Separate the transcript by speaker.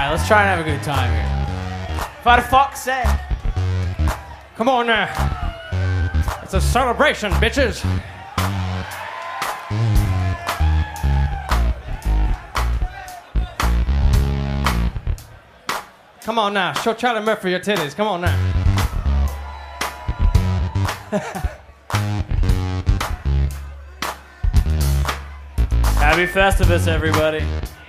Speaker 1: Yeah, let's try and have a good time here. For fuck's sake. Come on now. It's a celebration, bitches. Come on now. Show Charlie Murphy your titties. Come on now. Happy Festivus, everybody.